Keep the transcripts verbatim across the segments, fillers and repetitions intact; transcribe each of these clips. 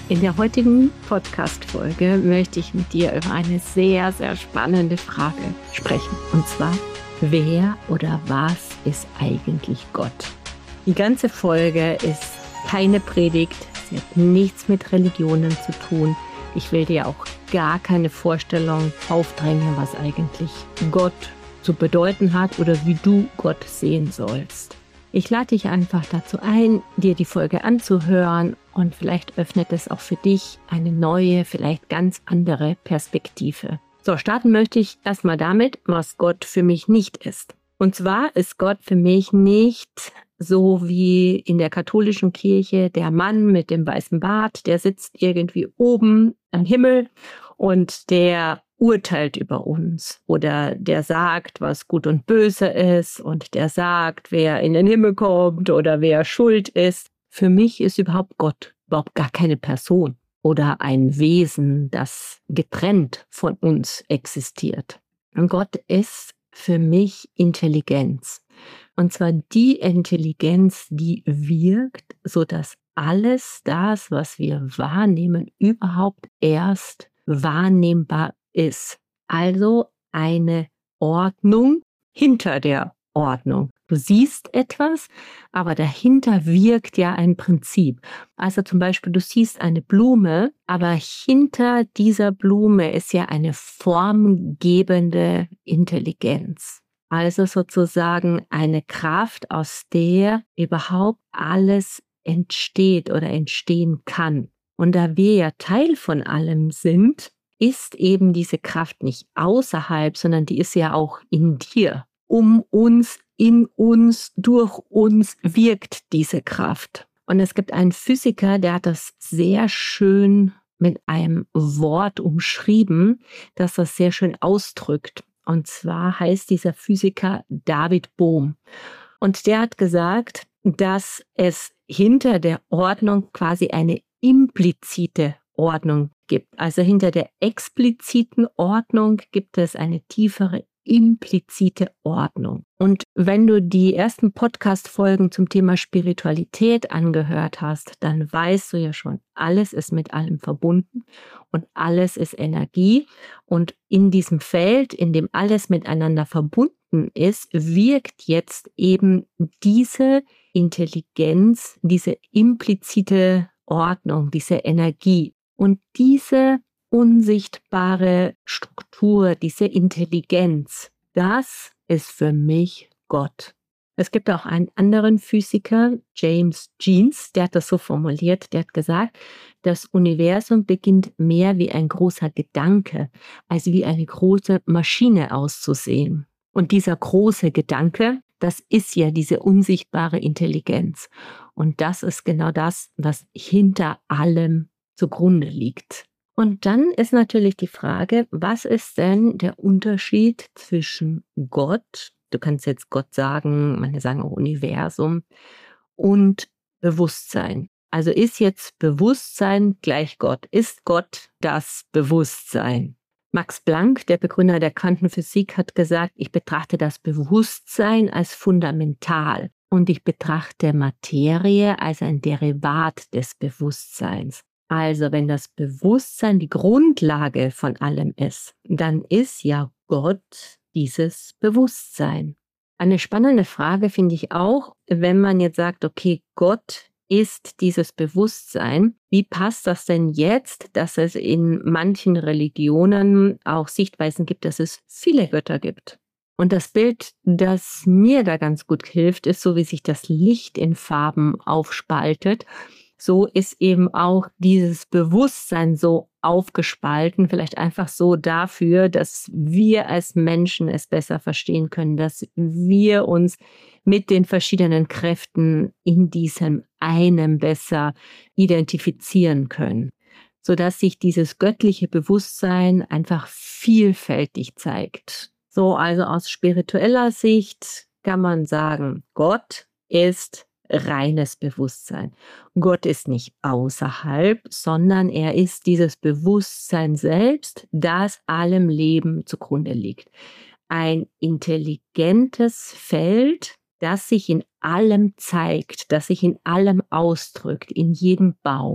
In der heutigen Podcast-Folge möchte ich mit dir über eine sehr, sehr spannende Frage sprechen. Und zwar, wer oder was ist eigentlich Gott? Die ganze Folge ist keine Predigt, sie hat nichts mit Religionen zu tun. Ich will dir auch gar keine Vorstellung aufdrängen, was eigentlich Gott zu bedeuten hat oder wie du Gott sehen sollst. Ich lade dich einfach dazu ein, dir die Folge anzuhören und vielleicht öffnet es auch für dich eine neue, vielleicht ganz andere Perspektive. So, starten möchte ich erstmal damit, was Gott für mich nicht ist. Und zwar ist Gott für mich nicht so wie in der katholischen Kirche der Mann mit dem weißen Bart, der sitzt irgendwie oben am Himmel und der urteilt über uns oder der sagt, was gut und böse ist und der sagt, wer in den Himmel kommt oder wer schuld ist. Für mich ist überhaupt Gott überhaupt gar keine Person oder ein Wesen, das getrennt von uns existiert. Und Gott ist für mich Intelligenz. Und zwar die Intelligenz, die wirkt, sodass alles das, was wir wahrnehmen, überhaupt erst wahrnehmbar ist. Also eine Ordnung hinter der Ordnung. Du siehst etwas, aber dahinter wirkt ja ein Prinzip. Also zum Beispiel, du siehst eine Blume, aber hinter dieser Blume ist ja eine formgebende Intelligenz. Also sozusagen eine Kraft, aus der überhaupt alles entsteht oder entstehen kann. Und da wir ja Teil von allem sind, ist eben diese Kraft nicht außerhalb, sondern die ist ja auch in dir. Um uns, in uns, durch uns wirkt diese Kraft. Und es gibt einen Physiker, der hat das sehr schön mit einem Wort umschrieben, das das sehr schön ausdrückt. Und zwar heißt dieser Physiker David Bohm. Und der hat gesagt, dass es hinter der Ordnung quasi eine implizite Ordnung gibt. Also hinter der expliziten Ordnung gibt es eine tiefere implizite Ordnung. Und wenn du die ersten Podcast-Folgen zum Thema Spiritualität angehört hast, dann weißt du ja schon, alles ist mit allem verbunden und alles ist Energie. Und in diesem Feld, in dem alles miteinander verbunden ist, wirkt jetzt eben diese Intelligenz, diese implizite Ordnung, diese Energie. Und diese unsichtbare Struktur, diese Intelligenz, das ist für mich Gott. Es gibt auch einen anderen Physiker, James Jeans, der hat das so formuliert, der hat gesagt, das Universum beginnt mehr wie ein großer Gedanke, als wie eine große Maschine auszusehen. Und dieser große Gedanke, das ist ja diese unsichtbare Intelligenz. Und das ist genau das, was hinter allem zugrunde liegt. Und dann ist natürlich die Frage, was ist denn der Unterschied zwischen Gott, du kannst jetzt Gott sagen, manche sagen auch Universum, und Bewusstsein? Also ist jetzt Bewusstsein gleich Gott? Ist Gott das Bewusstsein? Max Planck, der Begründer der Quantenphysik, hat gesagt, ich betrachte das Bewusstsein als fundamental und ich betrachte Materie als ein Derivat des Bewusstseins. Also wenn das Bewusstsein die Grundlage von allem ist, dann ist ja Gott dieses Bewusstsein. Eine spannende Frage finde ich auch, wenn man jetzt sagt, okay, Gott ist dieses Bewusstsein. Wie passt das denn jetzt, dass es in manchen Religionen auch Sichtweisen gibt, dass es viele Götter gibt? Und das Bild, das mir da ganz gut hilft, ist so, wie sich das Licht in Farben aufspaltet. So ist eben auch dieses Bewusstsein so aufgespalten, vielleicht einfach so dafür, dass wir als Menschen es besser verstehen können, dass wir uns mit den verschiedenen Kräften in diesem einen besser identifizieren können, sodass sich dieses göttliche Bewusstsein einfach vielfältig zeigt. So, also aus spiritueller Sicht kann man sagen, Gott ist reines Bewusstsein. Gott ist nicht außerhalb, sondern er ist dieses Bewusstsein selbst, das allem Leben zugrunde liegt. Ein intelligentes Feld, das sich in allem zeigt, das sich in allem ausdrückt, in jedem Baum.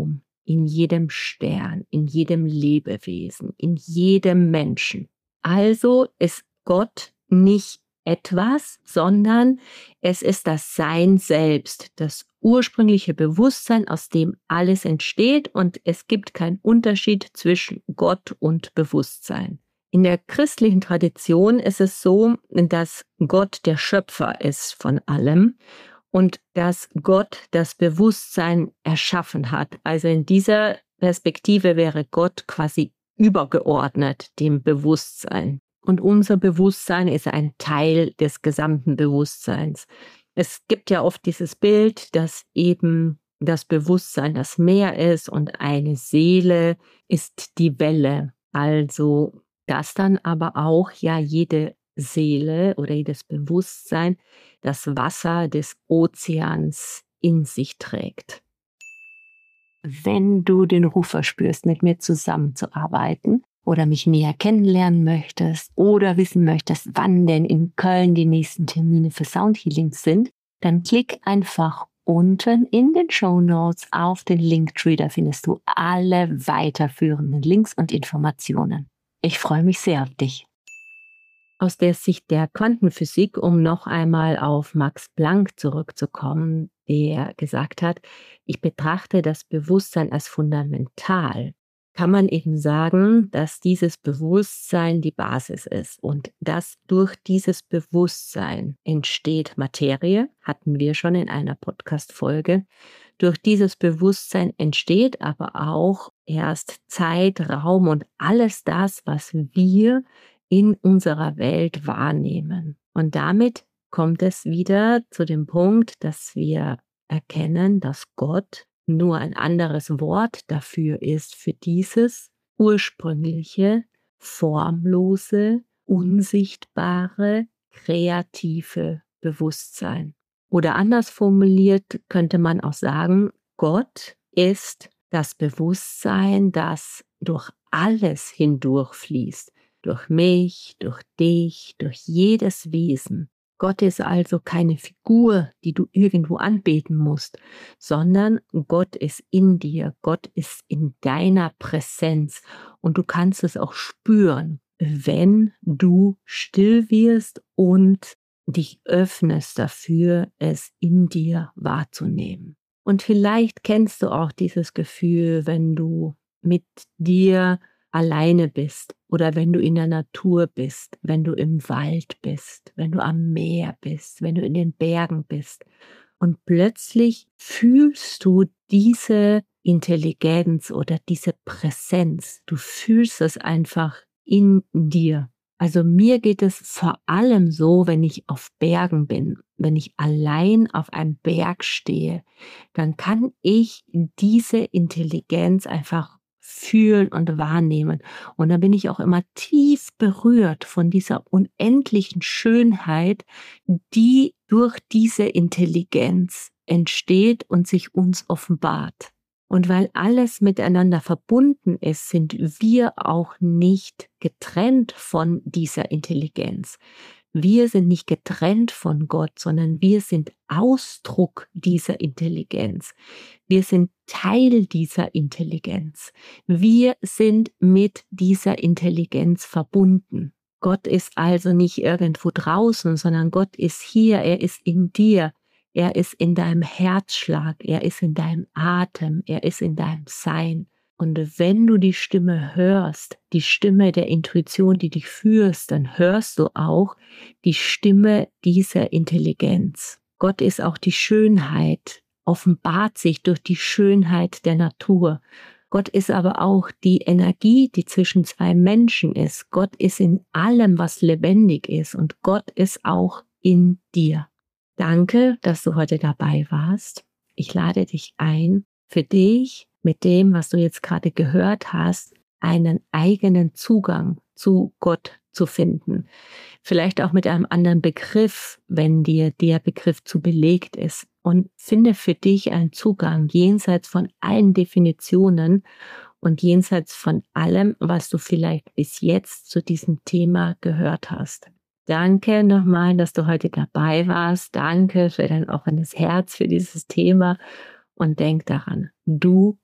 in jedem Stern, in jedem Lebewesen, in jedem Menschen. Also ist Gott nicht etwas, sondern es ist das Sein selbst, das ursprüngliche Bewusstsein, aus dem alles entsteht, und es gibt keinen Unterschied zwischen Gott und Bewusstsein. In der christlichen Tradition ist es so, dass Gott der Schöpfer ist von allem und dass Gott das Bewusstsein erschaffen hat. Also in dieser Perspektive wäre Gott quasi übergeordnet dem Bewusstsein. Und unser Bewusstsein ist ein Teil des gesamten Bewusstseins. Es gibt ja oft dieses Bild, dass eben das Bewusstsein das Meer ist und eine Seele ist die Welle. Also, dass dann aber auch ja jede Seele oder jedes Bewusstsein das Wasser des Ozeans in sich trägt. Wenn du den Ruf verspürst, mit mir zusammenzuarbeiten oder mich näher kennenlernen möchtest oder wissen möchtest, wann denn in Köln die nächsten Termine für Soundhealings sind, dann klick einfach unten in den Shownotes auf den Linktree, da findest du alle weiterführenden Links und Informationen. Ich freue mich sehr auf dich. Aus der Sicht der Quantenphysik, um noch einmal auf Max Planck zurückzukommen, der gesagt hat, ich betrachte das Bewusstsein als fundamental, kann man eben sagen, dass dieses Bewusstsein die Basis ist und dass durch dieses Bewusstsein entsteht Materie, hatten wir schon in einer Podcast-Folge. Durch dieses Bewusstsein entsteht aber auch erst Zeit, Raum und alles das, was wir in unserer Welt wahrnehmen. Und damit kommt es wieder zu dem Punkt, dass wir erkennen, dass Gott nur ein anderes Wort dafür ist, für dieses ursprüngliche, formlose, unsichtbare, kreative Bewusstsein. Oder anders formuliert könnte man auch sagen, Gott ist das Bewusstsein, das durch alles hindurchfließt. Durch mich, durch dich, durch jedes Wesen. Gott ist also keine Figur, die du irgendwo anbeten musst, sondern Gott ist in dir, Gott ist in deiner Präsenz und du kannst es auch spüren, wenn du still wirst und dich öffnest dafür, es in dir wahrzunehmen. Und vielleicht kennst du auch dieses Gefühl, wenn du mit dir alleine bist oder wenn du in der Natur bist, wenn du im Wald bist, wenn du am Meer bist, wenn du in den Bergen bist und plötzlich fühlst du diese Intelligenz oder diese Präsenz. Du fühlst es einfach in dir. Also mir geht es vor allem so, wenn ich auf Bergen bin, wenn ich allein auf einem Berg stehe, dann kann ich diese Intelligenz einfach fühlen und wahrnehmen. Und da bin ich auch immer tief berührt von dieser unendlichen Schönheit, die durch diese Intelligenz entsteht und sich uns offenbart. Und weil alles miteinander verbunden ist, sind wir auch nicht getrennt von dieser Intelligenz. Wir sind nicht getrennt von Gott, sondern wir sind Ausdruck dieser Intelligenz. Wir sind Teil dieser Intelligenz. Wir sind mit dieser Intelligenz verbunden. Gott ist also nicht irgendwo draußen, sondern Gott ist hier, er ist in dir. Er ist in deinem Herzschlag, er ist in deinem Atem, er ist in deinem Sein. Und wenn du die Stimme hörst, die Stimme der Intuition, die dich führst, dann hörst du auch die Stimme dieser Intelligenz. Gott ist auch die Schönheit, offenbart sich durch die Schönheit der Natur. Gott ist aber auch die Energie, die zwischen zwei Menschen ist. Gott ist in allem, was lebendig ist, und Gott ist auch in dir. Danke, dass du heute dabei warst. Ich lade dich ein, für dich mit dem, was du jetzt gerade gehört hast, einen eigenen Zugang zu Gott zu finden. Vielleicht auch mit einem anderen Begriff, wenn dir der Begriff zu belegt ist. Und finde für dich einen Zugang jenseits von allen Definitionen und jenseits von allem, was du vielleicht bis jetzt zu diesem Thema gehört hast. Danke nochmal, dass du heute dabei warst. Danke für dein offenes Herz für dieses Thema. Und denk daran, du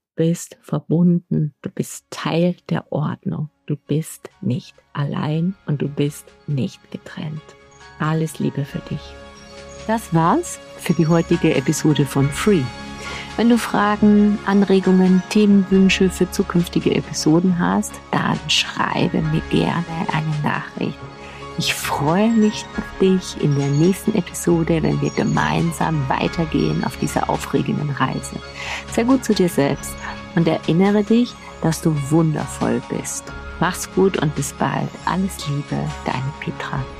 bist verbunden, du bist Teil der Ordnung, du bist nicht allein und du bist nicht getrennt. Alles Liebe für dich. Das war's für die heutige Episode von Free. Wenn du Fragen, Anregungen, Themenwünsche für zukünftige Episoden hast, dann schreibe mir gerne eine Nachricht. Ich freue mich auf dich in der nächsten Episode, wenn wir gemeinsam weitergehen auf dieser aufregenden Reise. Sei gut zu dir selbst und erinnere dich, dass du wundervoll bist. Mach's gut und bis bald. Alles Liebe, deine Petra.